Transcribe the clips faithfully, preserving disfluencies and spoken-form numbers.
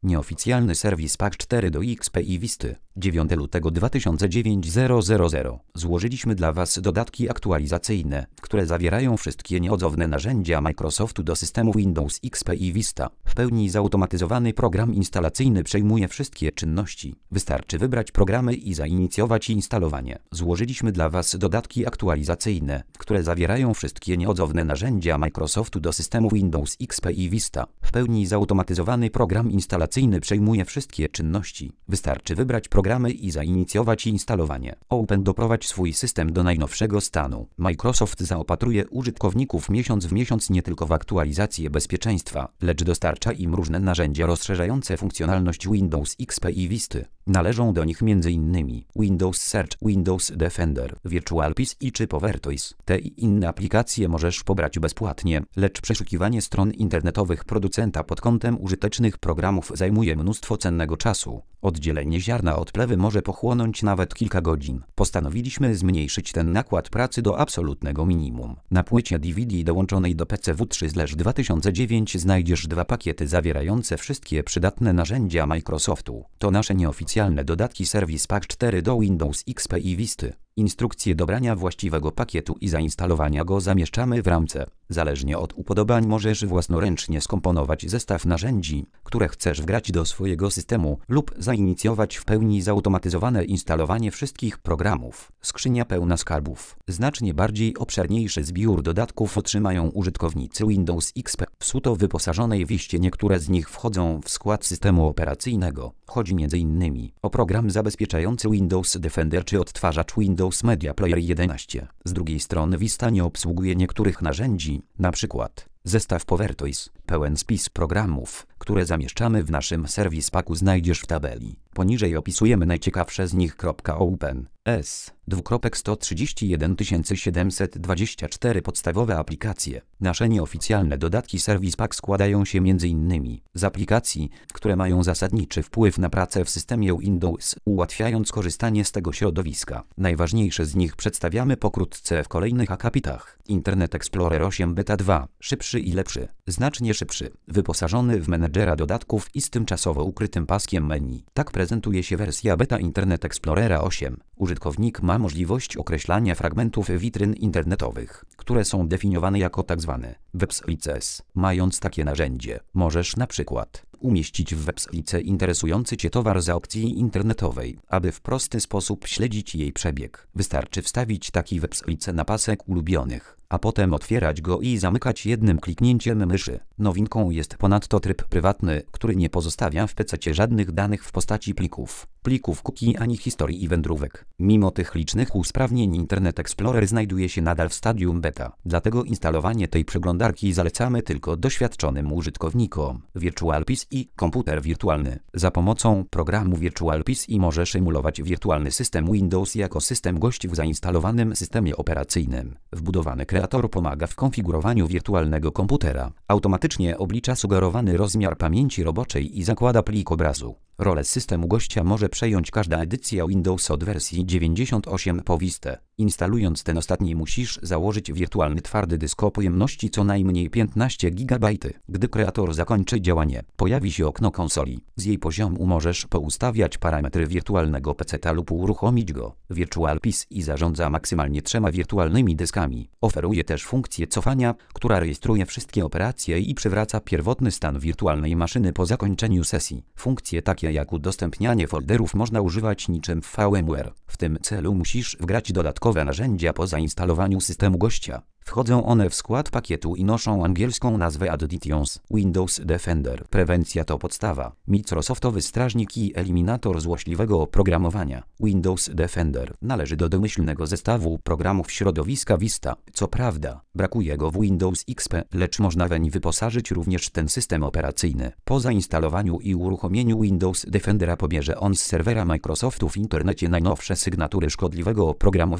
Nieoficjalny serwis P A cztery do X P i Visty. dziewiątego lutego dwa tysiące dziewiątego. Złożyliśmy dla Was dodatki aktualizacyjne, które zawierają wszystkie nieodzowne narzędzia Microsoftu do systemu Windows X P i Vista. W pełni zautomatyzowany program instalacyjny przejmuje wszystkie czynności. Wystarczy wybrać programy i zainicjować instalowanie. Złożyliśmy dla Was dodatki aktualizacyjne, które zawierają wszystkie nieodzowne narzędzia Microsoftu do systemu Windows X P i Vista. W pełni zautomatyzowany program instalacyjny przejmuje wszystkie czynności. Wystarczy wybrać programy i zainicjować instalowanie. Open doprowadź swój system do najnowszego stanu. Microsoft zaopatruje użytkowników miesiąc w miesiąc nie tylko w aktualizację bezpieczeństwa, lecz dostarcza im różne narzędzia rozszerzające funkcjonalność Windows X P i Visty. Należą do nich między innymi Windows Search, Windows Defender, VirtualPC i czy PowerToys. Te i inne aplikacje możesz pobrać bezpłatnie, lecz przeszukiwanie stron internetowych producenta pod kątem użytecznych programów zajmuje mnóstwo cennego czasu. Oddzielenie ziarna od plewy może pochłonąć nawet kilka godzin. Postanowiliśmy zmniejszyć ten nakład pracy do absolutnego minimum. Na płycie D V D dołączonej do P C W trzy dwa tysiące dziewięć znajdziesz dwa pakiety zawierające wszystkie przydatne narzędzia Microsoftu. To nasze nieoficjalne dodatki serwis P A cztery do Windows X P i Visty. Instrukcję dobrania właściwego pakietu i zainstalowania go zamieszczamy w ramce. Zależnie od upodobań możesz własnoręcznie skomponować zestaw narzędzi, które chcesz wgrać do swojego systemu lub zainicjować w pełni zautomatyzowane instalowanie wszystkich programów. Skrzynia pełna skarbów. Znacznie bardziej obszerniejszy zbiór dodatków otrzymają użytkownicy Windows X P w suto wyposażonej Viście. Niektóre z nich wchodzą w skład systemu operacyjnego. Chodzi między innymi o program zabezpieczający Windows Defender czy odtwarzacz Windows Media Player jedenaście. Z drugiej strony Vista nie obsługuje niektórych narzędzi, na przykład zestaw PowerToys. Pełen spis programów, które zamieszczamy w naszym serwis paku znajdziesz w tabeli. Poniżej opisujemy najciekawsze z nich. Open S sto trzydzieści jeden tysięcy siedemset dwadzieścia cztery podstawowe aplikacje. Nasze nieoficjalne dodatki serwis pack składają się m.in. z aplikacji, które mają zasadniczy wpływ na pracę w systemie Windows, ułatwiając korzystanie z tego środowiska. Najważniejsze z nich przedstawiamy pokrótce w kolejnych akapitach. Internet Explorer osiem Beta dwa. Szybszy i lepszy. Znacznie szybszy. Wyposażony w menedżera dodatków i z tymczasowo ukrytym paskiem menu. Tak prezentuje się wersja beta Internet Explorera osiem. Użytkownik ma możliwość określania fragmentów witryn internetowych, które są definiowane jako tzw. webslices. Mając takie narzędzie, możesz na przykład umieścić w webslice interesujący Cię towar z aukcji internetowej, aby w prosty sposób śledzić jej przebieg. Wystarczy wstawić taki webslice na pasek ulubionych, a potem otwierać go i zamykać jednym kliknięciem myszy. Nowinką jest ponadto tryb prywatny, który nie pozostawia w pececie żadnych danych w postaci plików, plików cookie ani historii i wędrówek. Mimo tych licznych usprawnień Internet Explorer znajduje się nadal w stadium beta, dlatego instalowanie tej przeglądarki zalecamy tylko doświadczonym użytkownikom. VirtualPC i komputer wirtualny. Za pomocą programu VirtualPC możesz emulować wirtualny system Windows jako system gości w zainstalowanym systemie operacyjnym. Wbudowany kreator pomaga w konfigurowaniu wirtualnego komputera. Automatycznie oblicza sugerowany rozmiar pamięci roboczej i zakłada plik obrazu. Rolę systemu gościa może przejąć każda edycja Windows od wersji dziewięćdziesiąt osiem po Vistę. Instalując ten ostatni musisz założyć wirtualny twardy dysk o pojemności co najmniej piętnaście gigabajtów. Gdy kreator zakończy działanie, pojawi się okno konsoli. Z jej poziomu możesz poustawiać parametry wirtualnego peceta lub uruchomić go. VirtualPC i zarządza maksymalnie trzema wirtualnymi dyskami. Oferuje też funkcję cofania, która rejestruje wszystkie operacje i przywraca pierwotny stan wirtualnej maszyny po zakończeniu sesji. Funkcje takie jak udostępnianie folderów można używać niczym w VMware. W tym celu musisz wgrać dodatkowe narzędzia po zainstalowaniu systemu gościa. Wchodzą one w skład pakietu i noszą angielską nazwę Additions. Windows Defender. Prewencja to podstawa. Microsoftowy strażnik i eliminator złośliwego oprogramowania. Windows Defender należy do domyślnego zestawu programów środowiska Vista. Co prawda, brakuje go w Windows X P, lecz można weń wyposażyć również ten system operacyjny. Po zainstalowaniu i uruchomieniu Windows Defendera pobierze on z serwera Microsoftu w internecie najnowsze sygnatury szkodliwego oprogramowania.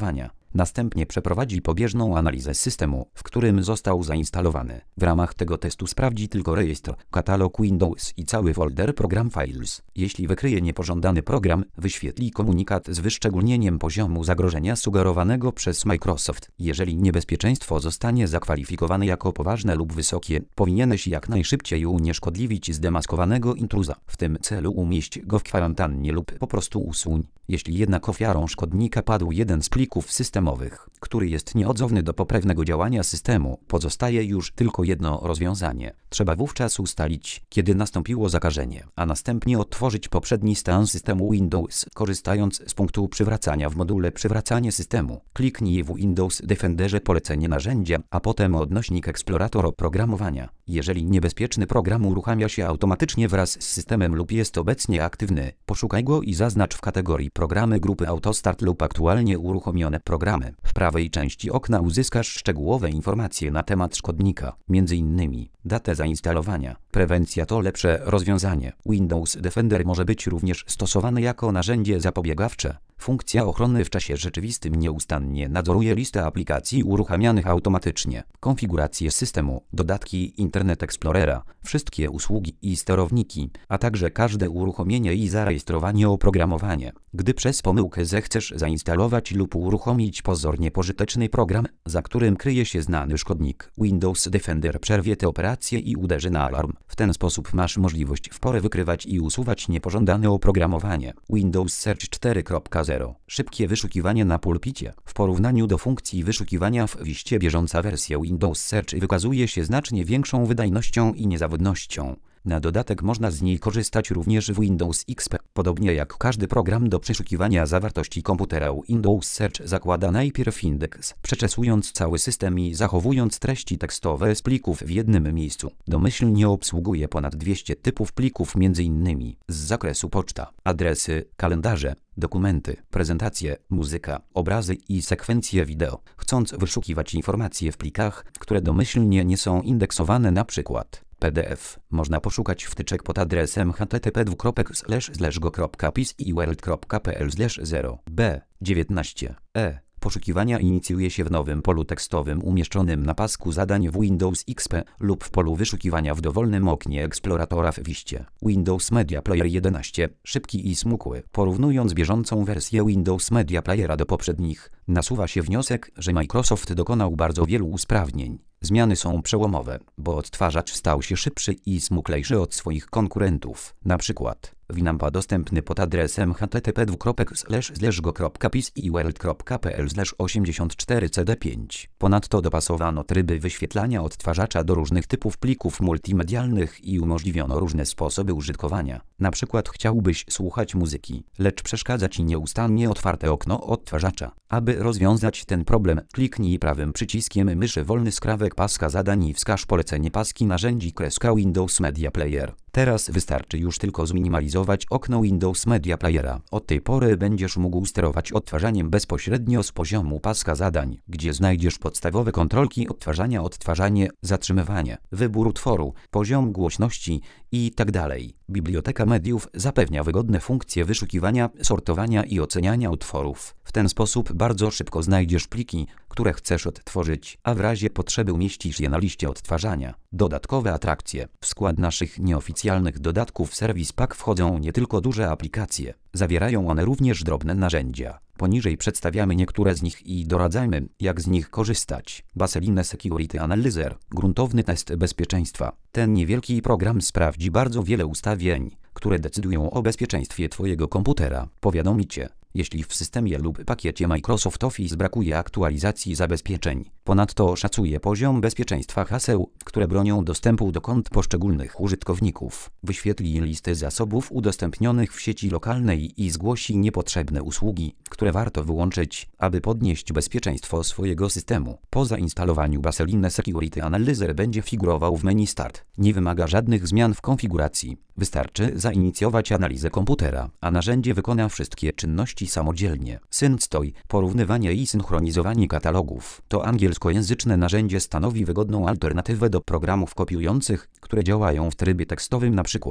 Następnie przeprowadzi pobieżną analizę systemu, w którym został zainstalowany. W ramach tego testu sprawdzi tylko rejestr, katalog Windows i cały folder Program Files. Jeśli wykryje niepożądany program, wyświetli komunikat z wyszczególnieniem poziomu zagrożenia sugerowanego przez Microsoft. Jeżeli niebezpieczeństwo zostanie zakwalifikowane jako poważne lub wysokie, powinieneś jak najszybciej unieszkodliwić zdemaskowanego intruza. W tym celu umieść go w kwarantannie lub po prostu usuń. Jeśli jednak ofiarą szkodnika padł jeden z plików systemowych, który jest nieodzowny do poprawnego działania systemu, pozostaje już tylko jedno rozwiązanie. Trzeba wówczas ustalić, kiedy nastąpiło zakażenie, a następnie otworzyć poprzedni stan systemu Windows, korzystając z punktu przywracania w module Przywracanie systemu. Kliknij w Windows Defenderze polecenie narzędzia, a potem odnośnik Explorator oprogramowania. Jeżeli niebezpieczny program uruchamia się automatycznie wraz z systemem lub jest obecnie aktywny, poszukaj go i zaznacz w kategorii Programy grupy Autostart lub aktualnie uruchomione programy. W prawej części okna uzyskasz szczegółowe informacje na temat szkodnika, między innymi datę zainstalowania. Prewencja to lepsze rozwiązanie. Windows Defender może być również stosowany jako narzędzie zapobiegawcze. Funkcja ochrony w czasie rzeczywistym nieustannie nadzoruje listę aplikacji uruchamianych automatycznie, konfigurację systemu, dodatki Internet Explorera, wszystkie usługi i sterowniki, a także każde uruchomienie i zarejestrowanie oprogramowanie. Gdy przez pomyłkę zechcesz zainstalować lub uruchomić pozornie pożyteczny program, za którym kryje się znany szkodnik, Windows Defender przerwie tę operację i uderzy na alarm. W ten sposób masz możliwość w porę wykrywać i usuwać niepożądane oprogramowanie. Windows Search cztery kropka zero. Szybkie wyszukiwanie na pulpicie. W porównaniu do funkcji wyszukiwania w Wiście bieżąca wersja Windows Search wykazuje się znacznie większą wydajnością i niezawodnością. Na dodatek można z niej korzystać również w Windows X P. Podobnie jak każdy program do przeszukiwania zawartości komputera, Windows Search zakłada najpierw indeks, przeczesując cały system i zachowując treści tekstowe z plików w jednym miejscu. Domyślnie obsługuje ponad dwieście typów plików, m.in. z zakresu poczta, adresy, kalendarze, dokumenty, prezentacje, muzyka, obrazy i sekwencje wideo. Chcąc wyszukiwać informacje w plikach, które domyślnie nie są indeksowane, np. P D F, można poszukać wtyczek pod adresem h t t p dwukropek slash slash go kropka pis i world kropka p l slash zero b dziewiętnaście e. Poszukiwania inicjuje się w nowym polu tekstowym umieszczonym na pasku zadań w Windows X P lub w polu wyszukiwania w dowolnym oknie eksploratora w Wiście. Windows Media Player jedenaście, szybki i smukły. Porównując bieżącą wersję Windows Media Playera do poprzednich, nasuwa się wniosek, że Microsoft dokonał bardzo wielu usprawnień. Zmiany są przełomowe, bo odtwarzacz stał się szybszy i smuklejszy od swoich konkurentów. Na przykład Winampa dostępny pod adresem h t t p dwukropek slash slash go kropka pis i world kropka p l slash osiemdziesiąt cztery c d pięć. Ponadto dopasowano tryby wyświetlania odtwarzacza do różnych typów plików multimedialnych i umożliwiono różne sposoby użytkowania. Na przykład chciałbyś słuchać muzyki, lecz przeszkadza Ci nieustannie otwarte okno odtwarzacza. Aby rozwiązać ten problem, kliknij prawym przyciskiem myszy wolny skrawek paska zadań i wskaż polecenie paski narzędzi kreska Windows Media Player. Teraz wystarczy już tylko zminimalizować okno Windows Media Playera. Od tej pory będziesz mógł sterować odtwarzaniem bezpośrednio z poziomu paska zadań, gdzie znajdziesz podstawowe kontrolki odtwarzania, odtwarzanie, zatrzymywanie, wybór utworu, poziom głośności itd. Biblioteka mediów zapewnia wygodne funkcje wyszukiwania, sortowania i oceniania utworów. W ten sposób bardzo szybko znajdziesz pliki, które chcesz odtworzyć, a w razie potrzeby umieścisz je na liście odtwarzania. Dodatkowe atrakcje. W skład naszych nieoficjalnych dodatków Service Pack wchodzą nie tylko duże aplikacje, zawierają one również drobne narzędzia. Poniżej przedstawiamy niektóre z nich i doradzamy, jak z nich korzystać. Baseline Security Analyzer, gruntowny test bezpieczeństwa. Ten niewielki program sprawdzi bardzo wiele ustawień, które decydują o bezpieczeństwie Twojego komputera. Powiadomi Cię, jeśli w systemie lub pakiecie Microsoft Office brakuje aktualizacji zabezpieczeń. Ponadto szacuje poziom bezpieczeństwa haseł, które bronią dostępu do kont poszczególnych użytkowników. Wyświetli listę zasobów udostępnionych w sieci lokalnej i zgłosi niepotrzebne usługi, które warto wyłączyć, aby podnieść bezpieczeństwo swojego systemu. Po zainstalowaniu Baseline Security Analyzer będzie figurował w menu Start. Nie wymaga żadnych zmian w konfiguracji. Wystarczy zainicjować analizę komputera, a narzędzie wykona wszystkie czynności samodzielnie. SynStoj, porównywanie i synchronizowanie katalogów. To angielskojęzyczne narzędzie stanowi wygodną alternatywę do programów kopiujących, które działają w trybie tekstowym, np.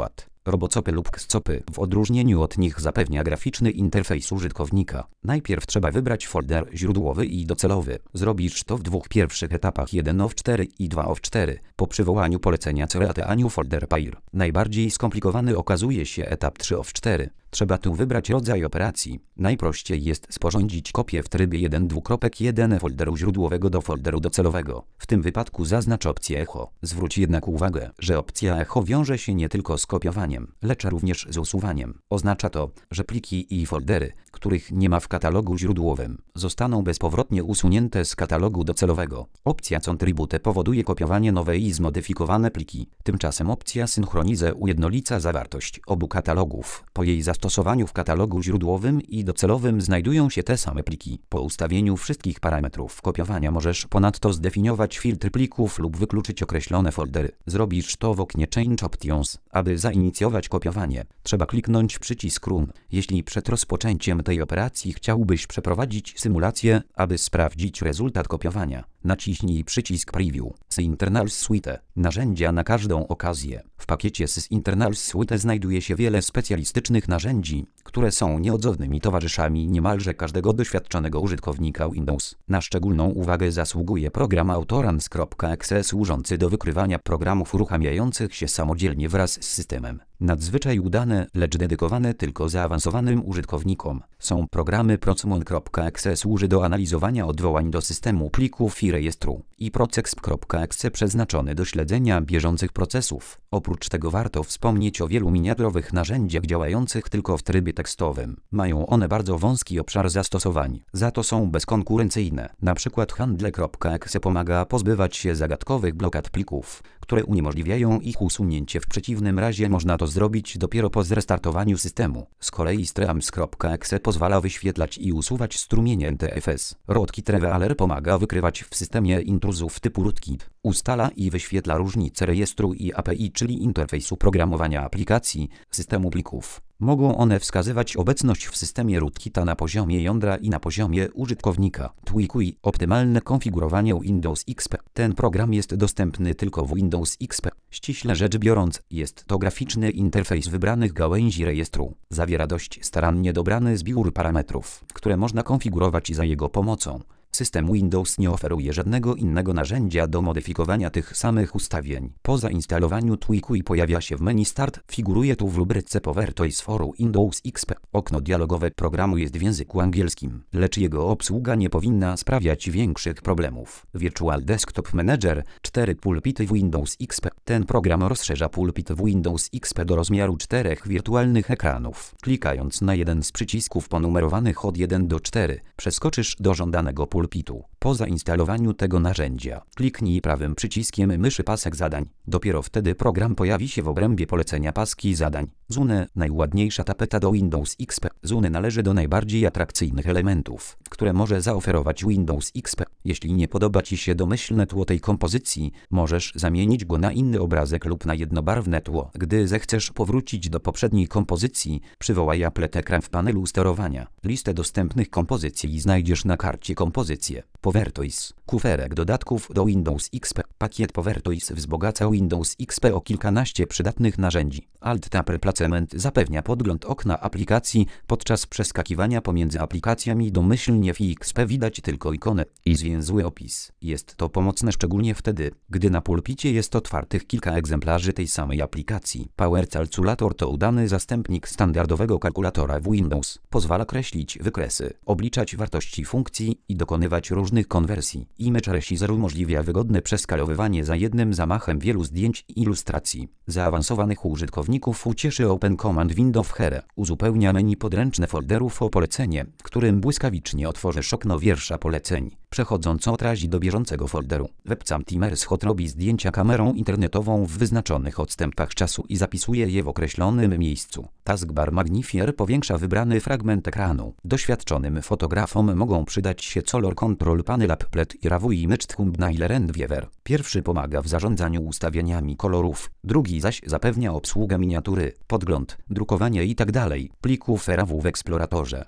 Robocopy lub Xcopy w odróżnieniu od nich zapewnia graficzny interfejs użytkownika. Najpierw trzeba wybrać folder źródłowy i docelowy. Zrobisz to w dwóch pierwszych etapach jeden of cztery i dwa of cztery. Po przywołaniu polecenia create folder pair. Najbardziej skomplikowany okazuje się etap trzy of cztery. Trzeba tu wybrać rodzaj operacji. Najprościej jest sporządzić kopię w trybie jeden kropka jeden folderu źródłowego do folderu docelowego. W tym wypadku zaznacz opcję echo. Zwróć jednak uwagę, że opcja echo wiąże się nie tylko z kopiowaniem, lecz również z usuwaniem. Oznacza to, że pliki i foldery, których nie ma w katalogu źródłowym, zostaną bezpowrotnie usunięte z katalogu docelowego. Opcja contribute powoduje kopiowanie nowe i zmodyfikowane pliki. Tymczasem opcja synchronize ujednolica zawartość obu katalogów. Po jej zastosowaniu w katalogu źródłowym i docelowym znajdują się te same pliki. Po ustawieniu wszystkich parametrów kopiowania możesz ponadto zdefiniować filtr plików lub wykluczyć określone foldery. Zrobisz to w oknie Change Options. Aby zainicjować kopiowanie, trzeba kliknąć przycisk Run. Jeśli przed rozpoczęciem tej operacji chciałbyś przeprowadzić symulację, aby sprawdzić rezultat kopiowania, naciśnij przycisk Preview. Sys-Internals Suite. Narzędzia na każdą okazję. W pakiecie Sys-Internals Suite znajduje się wiele specjalistycznych narzędzi, które są nieodzownymi towarzyszami niemalże każdego doświadczonego użytkownika Windows. Na szczególną uwagę zasługuje program Autorans kropka e x e służący do wykrywania programów uruchamiających się samodzielnie wraz z systemem. Nadzwyczaj udane, lecz dedykowane tylko zaawansowanym użytkownikom są programy Procmon kropka e x e służy do analizowania odwołań do systemu plików i rejestru i Procexp kropka e x e przeznaczony do śledzenia bieżących procesów. Oprócz tego warto wspomnieć o wielu miniaturowych narzędziach działających tylko w trybie tekstowym. Mają one bardzo wąski obszar zastosowań, za to są bezkonkurencyjne. Na przykład Handle kropka e x e pomaga pozbywać się zagadkowych blokad plików, które uniemożliwiają ich usunięcie. W przeciwnym razie można to zrobić dopiero po zrestartowaniu systemu. Z kolei Streams kropka e x e pozwala wyświetlać i usuwać strumienie N T F S. Rootkit Revealer pomaga wykrywać w systemie intruzów typu rootkit. Ustala i wyświetla różnice rejestru i A P I, czyli interfejsu programowania aplikacji, systemu plików. Mogą one wskazywać obecność w systemie rootkita na poziomie jądra i na poziomie użytkownika. Tweakuj. Optymalne konfigurowanie Windows X P. Ten program jest dostępny tylko w Windows X P. Ściśle rzecz biorąc, jest to graficzny interfejs wybranych gałęzi rejestru. Zawiera dość starannie dobrany zbiór parametrów, które można konfigurować za jego pomocą. System Windows nie oferuje żadnego innego narzędzia do modyfikowania tych samych ustawień. Po zainstalowaniu Tweakuj pojawia się w menu Start. Figuruje tu w rubryce PowerToys for Windows X P. Okno dialogowe programu jest w języku angielskim, lecz jego obsługa nie powinna sprawiać większych problemów. Virtual Desktop Manager. cztery pulpity w Windows X P. Ten program rozszerza pulpit w Windows X P do rozmiaru czterech wirtualnych ekranów. Klikając na jeden z przycisków ponumerowanych od jeden do czterech, przeskoczysz do żądanego pulpitu. Po zainstalowaniu tego narzędzia, kliknij prawym przyciskiem myszy pasek zadań. Dopiero wtedy program pojawi się w obrębie polecenia paski zadań. Zune, najładniejsza tapeta do Windows X P. Zune należy do najbardziej atrakcyjnych elementów, które może zaoferować Windows X P. Jeśli nie podoba Ci się domyślne tło tej kompozycji, możesz zamienić go na inny obrazek lub na jednobarwne tło. Gdy zechcesz powrócić do poprzedniej kompozycji, przywołaj Applet ekran w panelu sterowania. Listę dostępnych kompozycji znajdziesz na karcie kompozycje. PowerToys. Kuferek dodatków do Windows X P. Pakiet PowerToys wzbogaca Windows X P o kilkanaście przydatnych narzędzi. Alt-Tab Replacement zapewnia podgląd okna aplikacji podczas przeskakiwania pomiędzy aplikacjami. Domyślnie w X P widać tylko ikonę i zwięzły opis. Jest to pomocne szczególnie wtedy, gdy na pulpicie jest otwartych kilka egzemplarzy tej samej aplikacji. Power Calculator to udany zastępnik standardowego kalkulatora w Windows. Pozwala kreślić wykresy, obliczać wartości funkcji i dokonywać różnych konwersji. Image Resizer umożliwia wygodne przeskalowywanie za jednym zamachem wielu zdjęć i ilustracji. Zaawansowanych użytkowników ucieszy Open Command Window Here. Uzupełnia menu podręczne folderów o polecenie, którym błyskawicznie otworzysz okno wiersza poleceń, przechodząc od razu do bieżącego folderu. Webcam Timers Hot robi zdjęcia kamerą internetową w wyznaczonych odstępach czasu i zapisuje je w określonym miejscu. Taskbar Magnifier powiększa wybrany fragment ekranu. Doświadczonym fotografom mogą przydać się Color Control Panel Applet i Rawu Image Thumbnail Rendviewer. Pierwszy pomaga w zarządzaniu ustawieniami kolorów, drugi zaś zapewnia obsługę miniatury, podgląd, drukowanie itd. plików Rawu w Eksploratorze.